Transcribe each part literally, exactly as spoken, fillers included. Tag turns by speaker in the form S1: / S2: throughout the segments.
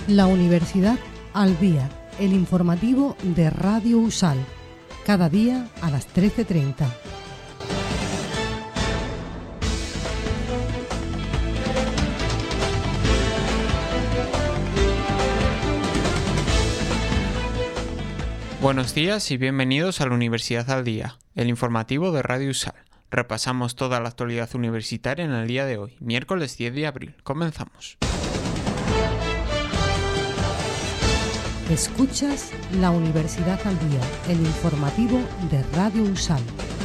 S1: La Universidad al Día, el informativo de Radio USAL, cada día a las trece treinta.
S2: Buenos días y bienvenidos a la Universidad al Día, el informativo de Radio USAL. Repasamos toda la actualidad universitaria en el día de hoy, miércoles diez de abril. Comenzamos.
S1: Escuchas la Universidad al Día, el informativo de Radio USAL.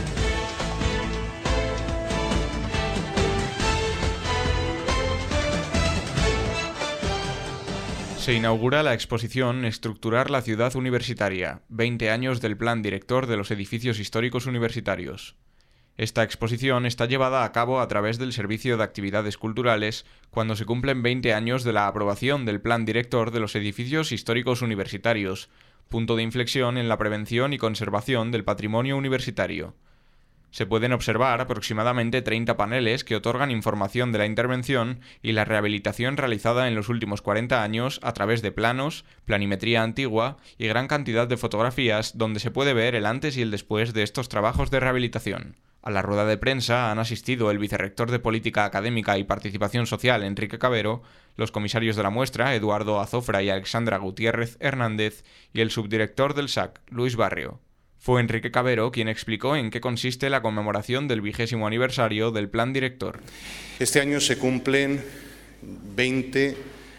S3: Se inaugura la exposición Estructurar la ciudad universitaria, veinte años del Plan Director de los Edificios Históricos Universitarios. Esta exposición está llevada a cabo a través del Servicio de Actividades Culturales cuando se cumplen veinte años de la aprobación del Plan Director de los Edificios Históricos Universitarios, punto de inflexión en la prevención y conservación del patrimonio universitario. Se pueden observar aproximadamente treinta paneles que otorgan información de la intervención y la rehabilitación realizada en los últimos cuarenta años a través de planos, planimetría antigua y gran cantidad de fotografías donde se puede ver el antes y el después de estos trabajos de rehabilitación. A la rueda de prensa han asistido el vicerrector de Política Académica y Participación Social, Enrique Cabero, los comisarios de la muestra, Eduardo Azofra y Alexandra Gutiérrez Hernández, y el subdirector del S A C, Luis Barrio. Fue Enrique Cabero quien explicó en qué consiste la conmemoración del vigésimo aniversario del Plan Director.
S4: Este año se cumplen veinte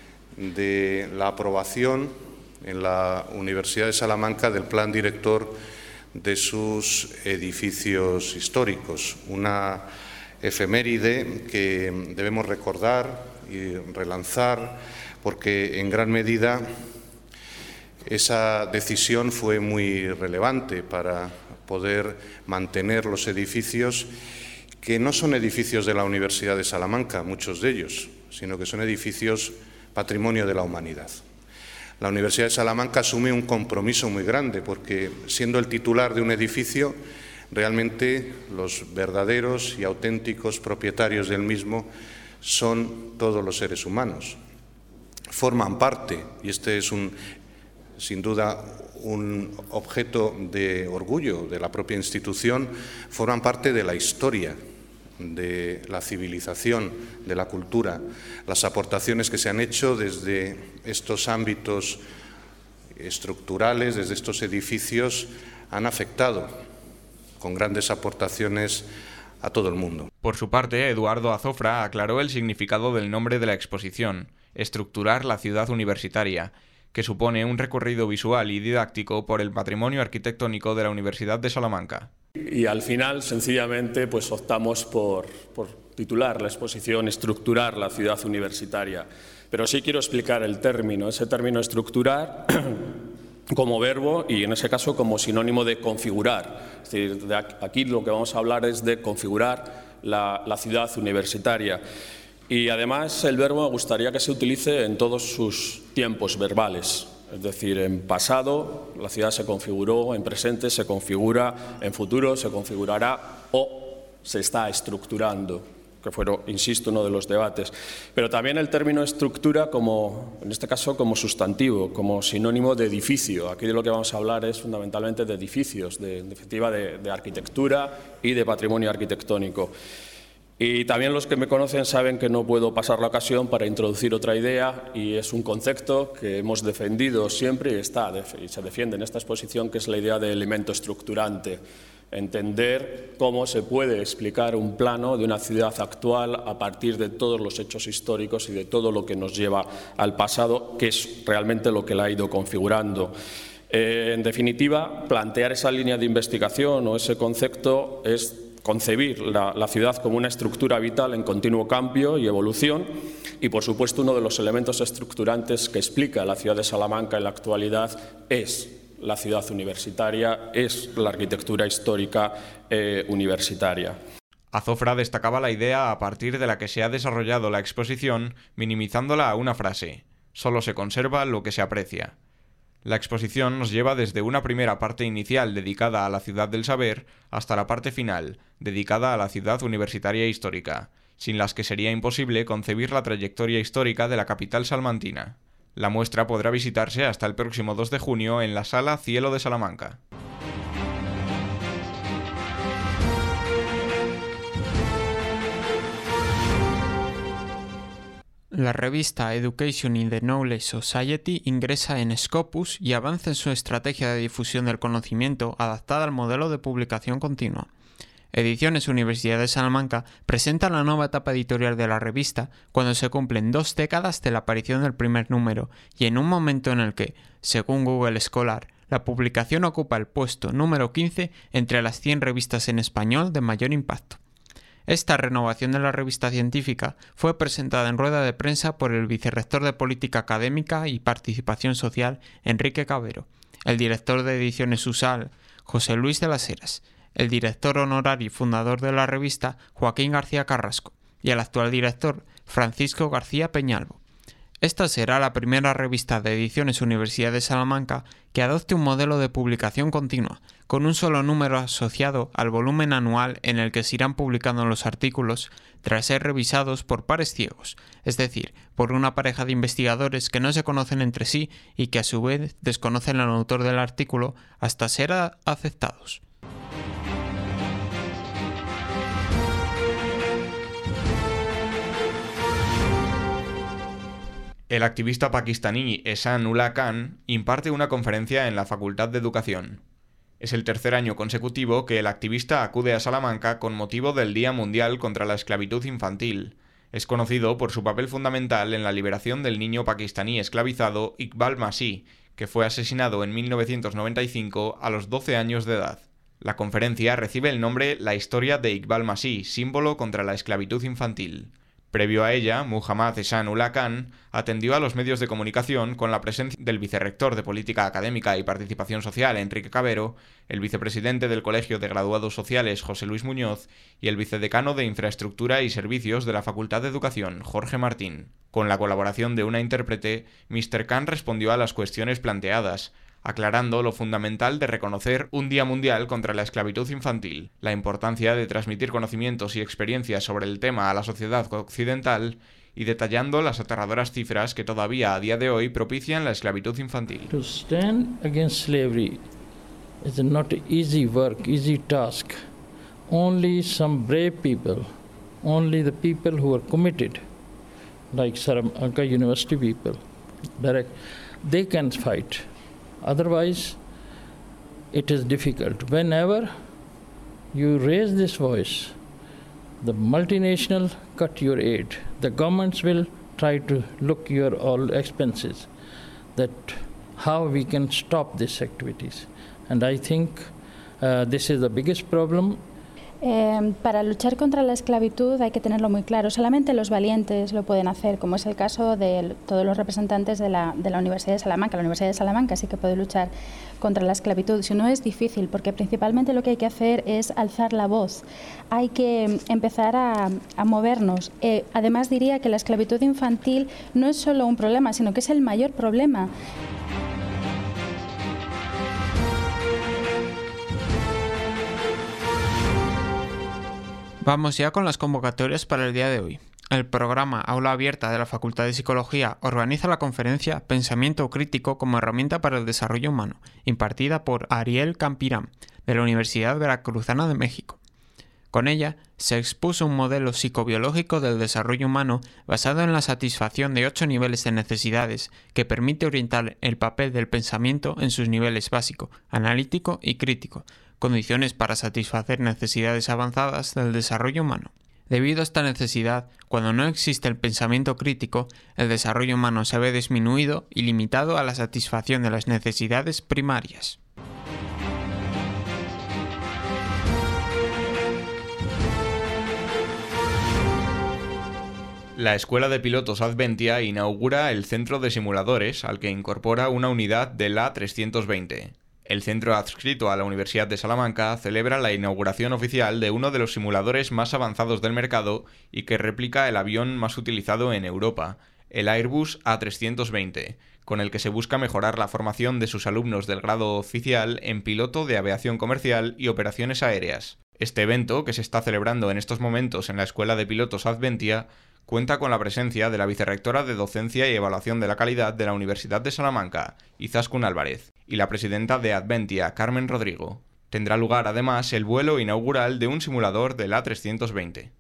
S4: de la aprobación en la Universidad de Salamanca del Plan Director de sus edificios históricos, una efeméride que debemos recordar y relanzar porque en gran medida esa decisión fue muy relevante para poder mantener los edificios que no son edificios de la Universidad de Salamanca, muchos de ellos, sino que son edificios patrimonio de la humanidad. La Universidad de Salamanca asume un compromiso muy grande porque, siendo el titular de un edificio, realmente los verdaderos y auténticos propietarios del mismo son todos los seres humanos. Forman parte, y este es un, sin duda un objeto de orgullo de la propia institución, forman parte de la historia, de la civilización, de la cultura, las aportaciones que se han hecho desde estos ámbitos estructurales, desde estos edificios, han afectado con grandes aportaciones a todo el mundo.
S3: Por su parte, Eduardo Azofra aclaró el significado del nombre de la exposición, Estructurar la ciudad universitaria, que supone un recorrido visual y didáctico por el patrimonio arquitectónico de la Universidad de Salamanca.
S5: Y al final, sencillamente, pues optamos por, por titular la exposición Estructurar la ciudad universitaria. Pero sí quiero explicar el término, ese término estructurar como verbo y en ese caso como sinónimo de configurar. Es decir, de aquí lo que vamos a hablar es de configurar la, la ciudad universitaria. Y además el verbo me gustaría que se utilice en todos sus tiempos verbales. Es decir, en pasado la ciudad se configuró, en presente se configura, en futuro se configurará o se está estructurando, que fue, insisto, uno de los debates. Pero también el término estructura, como, en este caso como sustantivo, como sinónimo de edificio. Aquí de lo que vamos a hablar es fundamentalmente de edificios, de, de, efectiva de, de arquitectura y de patrimonio arquitectónico. Y también los que me conocen saben que no puedo pasar la ocasión para introducir otra idea y es un concepto que hemos defendido siempre y, está, y se defiende en esta exposición, que es la idea de elemento estructurante. Entender cómo se puede explicar un plano de una ciudad actual a partir de todos los hechos históricos y de todo lo que nos lleva al pasado, que es realmente lo que la ha ido configurando. Eh, en definitiva, plantear esa línea de investigación o ese concepto es concebir la, la ciudad como una estructura vital en continuo cambio y evolución y, por supuesto, uno de los elementos estructurantes que explica la ciudad de Salamanca en la actualidad es la ciudad universitaria, es la arquitectura histórica eh, universitaria.
S3: Azofra destacaba la idea a partir de la que se ha desarrollado la exposición, minimizándola a una frase: solo se conserva lo que se aprecia. La exposición nos lleva desde una primera parte inicial dedicada a la ciudad del saber hasta la parte final, dedicada a la ciudad universitaria histórica, sin las que sería imposible concebir la trayectoria histórica de la capital salmantina. La muestra podrá visitarse hasta el próximo dos de junio en la Sala Cielo de Salamanca.
S2: La revista Education in the Knowledge Society ingresa en Scopus y avanza en su estrategia de difusión del conocimiento adaptada al modelo de publicación continua. Ediciones Universidad de Salamanca presenta la nueva etapa editorial de la revista cuando se cumplen dos décadas de la aparición del primer número y en un momento en el que, según Google Scholar, la publicación ocupa el puesto número quince entre las cien revistas en español de mayor impacto. Esta renovación de la revista científica fue presentada en rueda de prensa por el vicerrector de Política Académica y Participación Social, Enrique Cabero, el director de Ediciones USAL, José Luis de las Heras, el director honorario y fundador de la revista, Joaquín García Carrasco, y el actual director, Francisco García Peñalvo. Esta será la primera revista de Ediciones Universidad de Salamanca que adopte un modelo de publicación continua, con un solo número asociado al volumen anual en el que se irán publicando los artículos tras ser revisados por pares ciegos, es decir, por una pareja de investigadores que no se conocen entre sí y que a su vez desconocen al autor del artículo hasta ser a- aceptados.
S3: El activista pakistaní Ehsan Ullah Khan imparte una conferencia en la Facultad de Educación. Es el tercer año consecutivo que el activista acude a Salamanca con motivo del Día Mundial contra la Esclavitud Infantil. Es conocido por su papel fundamental en la liberación del niño pakistaní esclavizado Iqbal Masih, que fue asesinado en mil novecientos noventa y cinco a los doce años de edad. La conferencia recibe el nombre La historia de Iqbal Masih, símbolo contra la esclavitud infantil. Previo a ella, Muhammad Ehsan Ullah Khan atendió a los medios de comunicación con la presencia del vicerrector de Política Académica y Participación Social, Enrique Cabero, el vicepresidente del Colegio de Graduados Sociales, José Luis Muñoz, y el vicedecano de Infraestructura y Servicios de la Facultad de Educación, Jorge Martín. Con la colaboración de una intérprete, míster Khan respondió a las cuestiones planteadas, aclarando lo fundamental de reconocer un Día Mundial contra la Esclavitud Infantil, la importancia de transmitir conocimientos y experiencias sobre el tema a la sociedad occidental y detallando las aterradoras cifras que todavía a día de hoy propician la esclavitud infantil.
S6: To stand against slavery is not an easy work, easy task. Only some brave people, only the people who are committed, like Salamanca University people, direct, they can fight. Otherwise, it is difficult. Whenever you raise this voice, the multinational cut your aid. The governments will try to look your all expenses, that how we can stop these activities. And I think uh, this is the biggest problem.
S7: Eh, para luchar contra la esclavitud hay que tenerlo muy claro. Solamente los valientes lo pueden hacer, como es el caso de todos los representantes de la, de la Universidad de Salamanca. La Universidad de Salamanca sí que puede luchar contra la esclavitud. Si no, es difícil, porque principalmente lo que hay que hacer es alzar la voz. Hay que empezar a, a movernos. Eh, además, diría que la esclavitud infantil no es solo un problema, sino que es el mayor problema.
S2: Vamos ya con las convocatorias para el día de hoy. El programa Aula Abierta de la Facultad de Psicología organiza la conferencia Pensamiento Crítico como herramienta para el desarrollo humano, impartida por Ariel Campirán, de la Universidad Veracruzana de México. Con ella se expuso un modelo psicobiológico del desarrollo humano basado en la satisfacción de ocho niveles de necesidades que permite orientar el papel del pensamiento en sus niveles básico, analítico y crítico, condiciones para satisfacer necesidades avanzadas del desarrollo humano. Debido a esta necesidad, cuando no existe el pensamiento crítico, el desarrollo humano se ve disminuido y limitado a la satisfacción de las necesidades primarias.
S3: La Escuela de Pilotos Adventia inaugura el Centro de Simuladores, al que incorpora una unidad del A trescientos veinte. El centro adscrito a la Universidad de Salamanca celebra la inauguración oficial de uno de los simuladores más avanzados del mercado y que replica el avión más utilizado en Europa, el Airbus A trescientos veinte, con el que se busca mejorar la formación de sus alumnos del grado oficial en piloto de aviación comercial y operaciones aéreas. Este evento, que se está celebrando en estos momentos en la Escuela de Pilotos Adventia, cuenta con la presencia de la vicerrectora de Docencia y Evaluación de la Calidad de la Universidad de Salamanca, Izaskun Álvarez, y la presidenta de Adventia, Carmen Rodrigo. Tendrá lugar además el vuelo inaugural de un simulador del A trescientos veinte.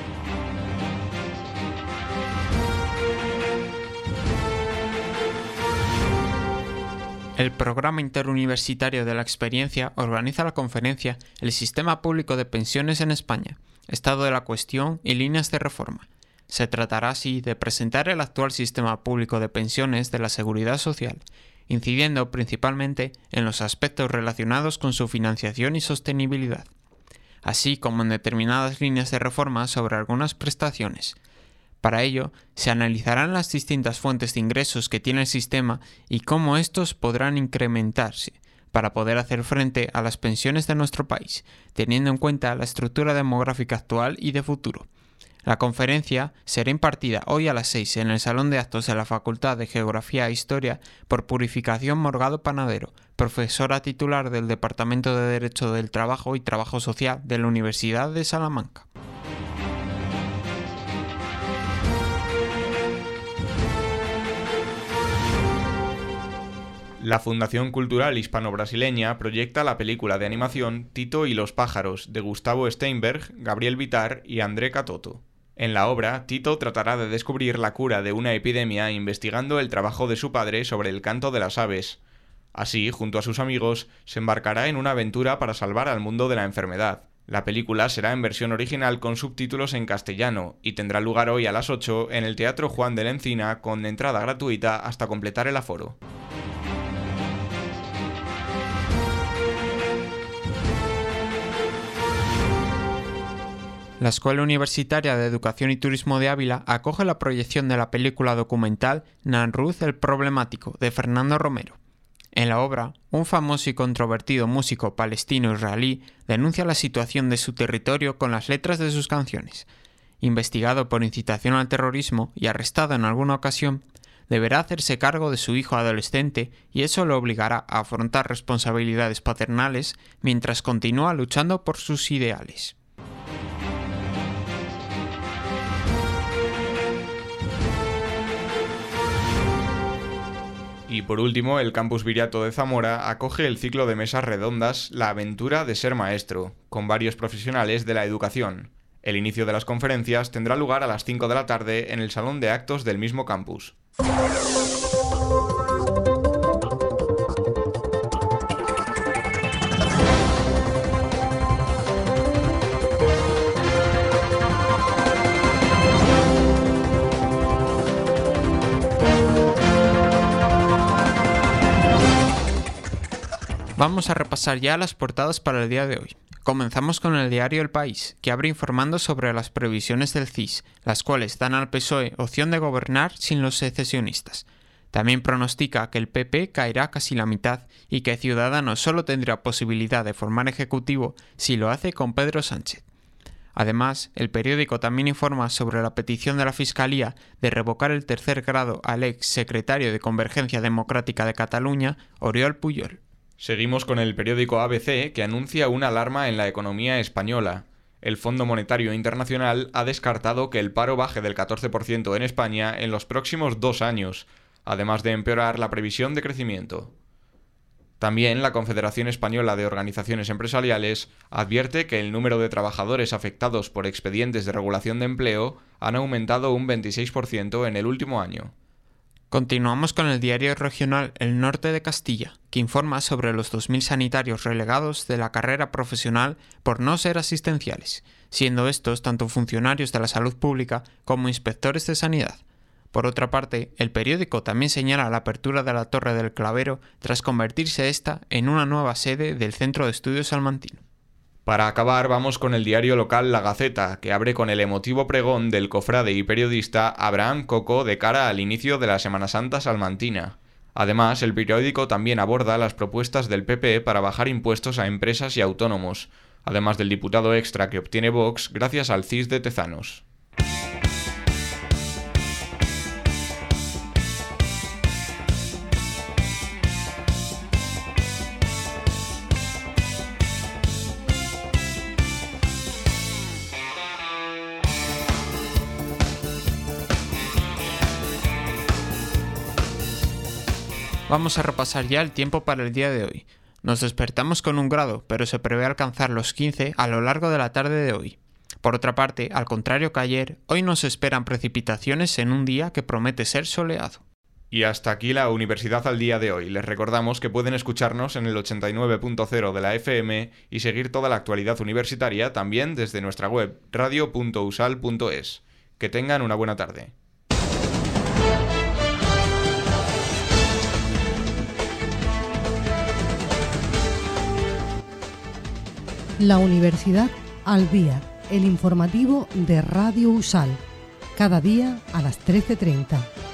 S2: El Programa Interuniversitario de la Experiencia organiza la conferencia El Sistema Público de Pensiones en España, Estado de la Cuestión y Líneas de Reforma. Se tratará así de presentar el actual sistema público de pensiones de la Seguridad Social, incidiendo principalmente en los aspectos relacionados con su financiación y sostenibilidad, así como en determinadas líneas de reforma sobre algunas prestaciones. Para ello, se analizarán las distintas fuentes de ingresos que tiene el sistema y cómo estos podrán incrementarse para poder hacer frente a las pensiones de nuestro país, teniendo en cuenta la estructura demográfica actual y de futuro. La conferencia será impartida hoy a las seis en el Salón de Actos de la Facultad de Geografía e Historia por Purificación Morgado Panadero, profesora titular del Departamento de Derecho del Trabajo y Trabajo Social de la Universidad de Salamanca.
S3: La Fundación Cultural Hispano-Brasileña proyecta la película de animación Tito y los pájaros, de Gustavo Steinberg, Gabriel Vitar y André Catoto. En la obra, Tito tratará de descubrir la cura de una epidemia investigando el trabajo de su padre sobre el canto de las aves. Así, junto a sus amigos, se embarcará en una aventura para salvar al mundo de la enfermedad. La película será en versión original con subtítulos en castellano y tendrá lugar hoy a las ocho en el Teatro Juan de la Encina con entrada gratuita hasta completar el aforo.
S2: La Escuela Universitaria de Educación y Turismo de Ávila acoge la proyección de la película documental Namrud el Problemático, de Fernando Romero. En la obra, un famoso y controvertido músico palestino-israelí denuncia la situación de su territorio con las letras de sus canciones. Investigado por incitación al terrorismo y arrestado en alguna ocasión, deberá hacerse cargo de su hijo adolescente y eso lo obligará a afrontar responsabilidades paternales mientras continúa luchando por sus ideales.
S3: Y por último, el Campus Viriato de Zamora acoge el ciclo de mesas redondas La aventura de ser maestro, con varios profesionales de la educación. El inicio de las conferencias tendrá lugar a las cinco de la tarde en el salón de actos del mismo campus.
S2: Vamos a repasar ya las portadas para el día de hoy. Comenzamos con el diario El País, que abre informando sobre las previsiones del C I S, las cuales dan al P S O E opción de gobernar sin los secesionistas. También pronostica que el P P caerá casi la mitad y que Ciudadanos solo tendrá posibilidad de formar ejecutivo si lo hace con Pedro Sánchez. Además, el periódico también informa sobre la petición de la Fiscalía de revocar el tercer grado al ex secretario de Convergencia Democrática de Cataluña, Oriol Pujol.
S3: Seguimos con el periódico A B C, que anuncia una alarma en la economía española. El Fondo Monetario Internacional ha descartado que el paro baje del catorce por ciento en España en los próximos dos años, además de empeorar la previsión de crecimiento. También la Confederación Española de Organizaciones Empresariales advierte que el número de trabajadores afectados por expedientes de regulación de empleo han aumentado un veintiséis por ciento en el último año.
S2: Continuamos con el diario regional El Norte de Castilla, que informa sobre los dos mil sanitarios relegados de la carrera profesional por no ser asistenciales, siendo estos tanto funcionarios de la salud pública como inspectores de sanidad. Por otra parte, el periódico también señala la apertura de la Torre del Clavero tras convertirse esta en una nueva sede del Centro de Estudios Salmantino.
S3: Para acabar, vamos con el diario local La Gaceta, que abre con el emotivo pregón del cofrade y periodista Abraham Coco de cara al inicio de la Semana Santa salmantina. Además, el periódico también aborda las propuestas del P P para bajar impuestos a empresas y autónomos, además del diputado extra que obtiene Vox gracias al C I S de Tezanos.
S2: Vamos a repasar ya el tiempo para el día de hoy. Nos despertamos con un grado, pero se prevé alcanzar los quince a lo largo de la tarde de hoy. Por otra parte, al contrario que ayer, hoy nos esperan precipitaciones en un día que promete ser soleado.
S3: Y hasta aquí la Universidad al día de hoy. Les recordamos que pueden escucharnos en el ochenta y nueve punto cero de la F M y seguir toda la actualidad universitaria también desde nuestra web radio punto usal punto es. Que tengan una buena tarde.
S1: La Universidad al día, el informativo de Radio Usal, cada día a las trece treinta.